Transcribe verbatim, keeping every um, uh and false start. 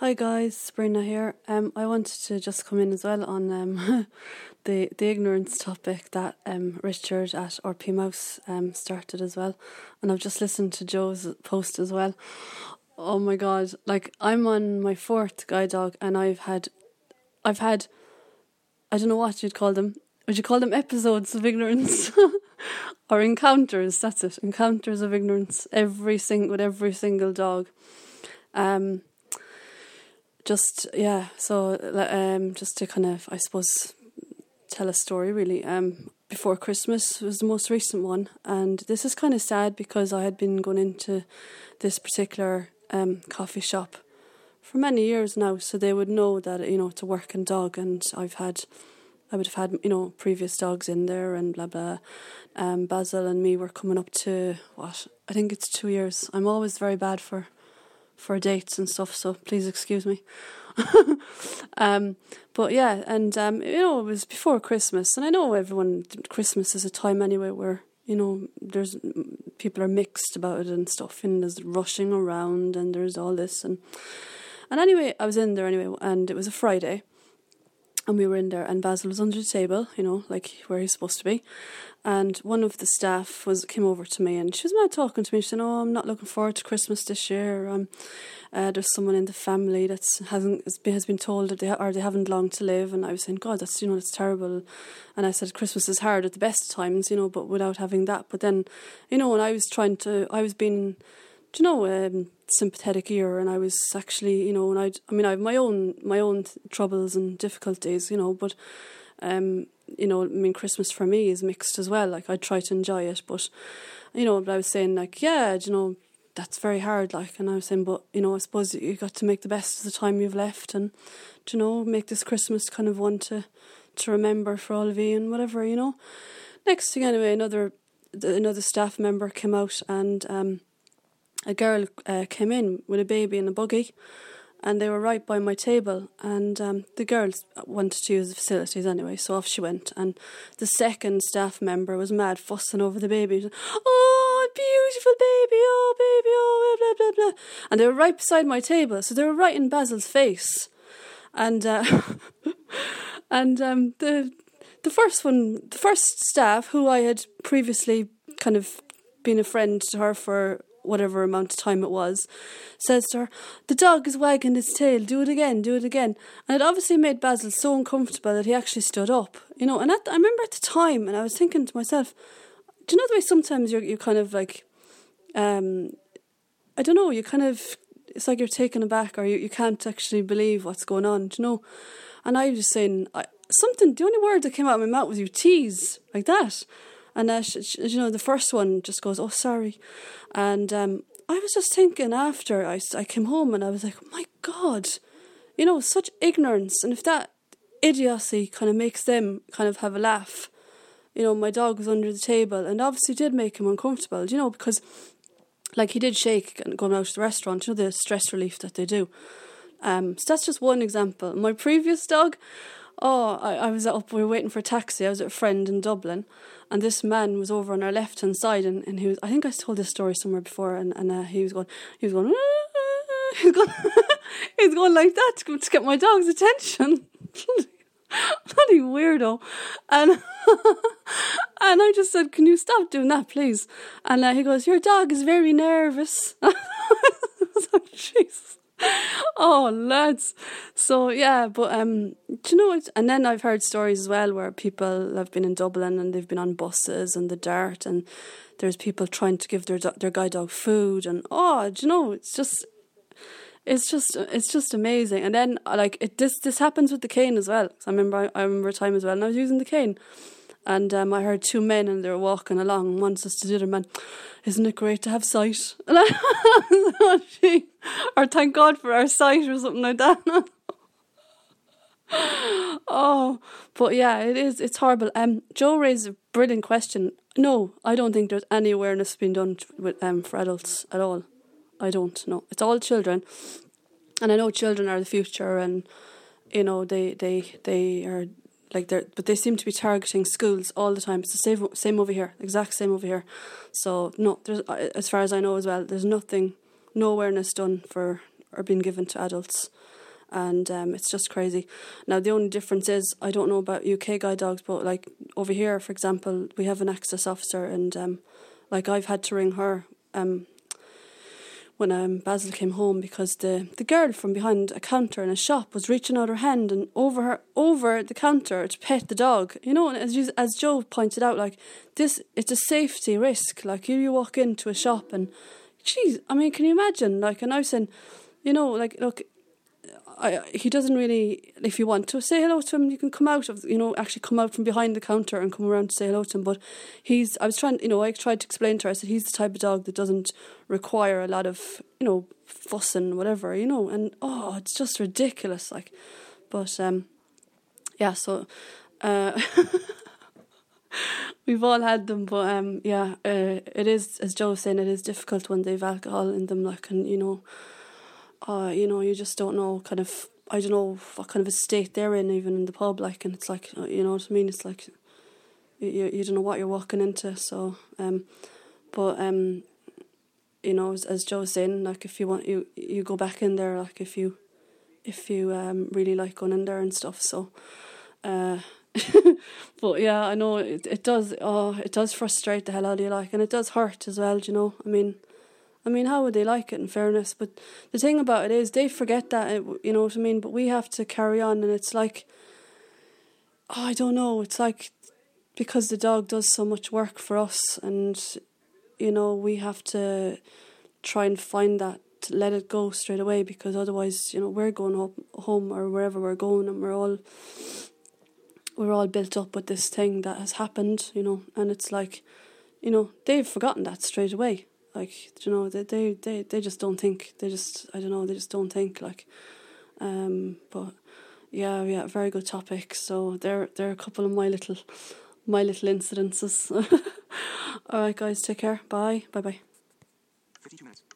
Hi guys, Sabrina here. Um, I wanted to just come in as well on um the the ignorance topic that um Richard at R P Mouse um started as well, and I've just listened to Joe's post as well. Oh my god! Like I'm on my fourth guide dog, and I've had, I've had, I don't know what you'd call them. Would you call them episodes of ignorance? Or encounters? That's it. Encounters of ignorance. Every sing with every single dog. Um. Just yeah, so um, just to kind of, I suppose, tell a story really. Um, before Christmas was the most recent one, and this is kind of sad because I had been going into this particular um coffee shop for many years now, so they would know that, you know, it's a working dog, and I've had, I would have had, you know, previous dogs in there and blah blah. Um, Basil and me were coming up to what I think it's two years. I'm always very bad for. for dates and stuff, so please excuse me. um, but yeah, and um, you know, it was before Christmas, and I know everyone, Christmas is a time anyway where, you know, there's people are mixed about it and stuff, and there's rushing around, and there's all this, and and anyway, I was in there anyway, and it was a Friday, and we were in there, and Basil was under the table, you know, like where he's supposed to be. And one of the staff was came over to me, and she was mad talking to me. She said, "Oh, I'm not looking forward to Christmas this year. Um, uh, there's someone in the family that hasn't has been told that they ha- or they haven't long to live." And I was saying, "God, that's, you know, that's terrible." And I said, "Christmas is hard at the best times, you know, but without having that." But then, you know, when I was trying to, I was being, do you know, um, sympathetic ear, and I was actually, you know, and I, I mean, I have my own my own troubles and difficulties, you know, but. Um, you know, I mean, Christmas for me is mixed as well. Like, I try to enjoy it, but, you know, but I was saying, like, yeah, you know, that's very hard, like, and I was saying, but, you know, I suppose you got to make the best of the time you've left, and, you know, make this Christmas kind of one to, to remember for all of you and whatever, you know. Next thing, anyway, another another staff member came out, and um, a girl uh, came in with a baby in a buggy, and they were right by my table, and um, the girls wanted to use the facilities anyway, so off she went. And the second staff member was mad, fussing over the baby. "Oh, beautiful baby, oh baby, oh blah blah blah blah." And they were right beside my table, so they were right in Basil's face. And uh, and um, the the first one, the first staff, who I had previously kind of been a friend to her for whatever amount of time it was, says to her, "The dog is wagging its tail, do it again, do it again." And it obviously made Basil so uncomfortable that he actually stood up, you know. And at, I remember at the time, and I was thinking to myself, do you know the way sometimes you're, you're kind of like, um, I don't know, you kind of, it's like you're taken aback, or you, you can't actually believe what's going on, do you know. And I was just saying, I, something, the only word that came out of my mouth was "you tease," like that. And, uh, sh- sh- you know, the first one just goes, "Oh, sorry." And um, I was just thinking after I, I came home, and I was like, my God, you know, such ignorance. And if that idiocy kind of makes them kind of have a laugh, you know, my dog was under the table, and obviously did make him uncomfortable, you know, because, like, he did shake going out to the restaurant, you know, the stress relief that they do. Um, so that's just one example. My previous dog, oh, I, I was up, we were waiting for a taxi. I was at a friend in Dublin, and this man was over on our left hand side, and, and he was, I think I told this story somewhere before, and, and uh, he was going, he was going, he was going, he was going like that to, to get my dog's attention. Bloody weirdo. And and I just said, "Can you stop doing that, please?" And uh, he goes, "Your dog is very nervous." I was like, Jesus. Oh, lads. So yeah, but um, do you know what? And then I've heard stories as well where people have been in Dublin, and they've been on buses and the Dart, and there's people trying to give their do- their guide dog food, and oh, do you know, it's just it's just it's just amazing. And then like it this this happens with the cane as well. I remember I, I remember a time as well, and I was using the cane. And um, I heard two men, and they were walking along. One says to the other man, "Isn't it great to have sight?" And I, oh, gee, or "Thank God for our sight," or something like that. Oh, but yeah, it is. It's horrible. Um, Joe raised a brilliant question. No, I don't think there's any awareness being done with um for adults at all. I don't know. It's all children, and I know children are the future, and you know they they they are. Like they're, but they seem to be targeting schools all the time. It's the same, same over here, exact same over here. So no, there's, as far as I know as well, there's nothing, no awareness done for are being given to adults. And um, it's just crazy. Now, the only difference is, I don't know about U K guide dogs, but like over here, for example, we have an access officer, and um, like I've had to ring her um, when um, Basil came home, because the, the girl from behind a counter in a shop was reaching out her hand and over her over the counter to pet the dog. You know, and as you, as Joe pointed out, like this, it's a safety risk. Like you, you walk into a shop and, geez, I mean, can you imagine? Like, and I was saying, you know, like look. I, he doesn't really, if you want to say hello to him, you can come out of, you know, actually come out from behind the counter and come around to say hello to him. But he's, I was trying, you know, I tried to explain to her, I said, he's the type of dog that doesn't require a lot of, you know, fussing, whatever, you know, and oh, it's just ridiculous, like, but, um, yeah, so, uh, we've all had them, but, um, yeah, uh, it is, as Joe was saying, it is difficult when they've alcohol in them, like, and, you know, Uh, you know, you just don't know kind of, I don't know what kind of a state they're in, even in the pub, like, and it's like, you know what I mean, it's like, you you don't know what you're walking into, so, um, but, um, you know, as, as Joe was saying, like, if you want, you, you go back in there, like, if you, if you, um, really like going in there and stuff, so, uh, but yeah, I know, it, it does, oh, it does frustrate the hell out of you, like, and it does hurt as well, do you know, I mean, I mean, how would they like it, in fairness? But the thing about it is, they forget that, you know what I mean? But we have to carry on, and it's like, oh, I don't know, it's like, because the dog does so much work for us, and, you know, we have to try and find that, to let it go straight away, because otherwise, you know, we're going home, home or wherever we're going, and we're all, we're all built up with this thing that has happened, you know, and it's like, you know, they've forgotten that straight away. Like, you know, they, they, they, they just don't think. They just, I don't know, they just don't think, like. Um, but, yeah, yeah, very good topic. So, they're, they're a couple of my little, my little incidences. All right, guys, take care. Bye. Bye-bye. fifty-two minutes.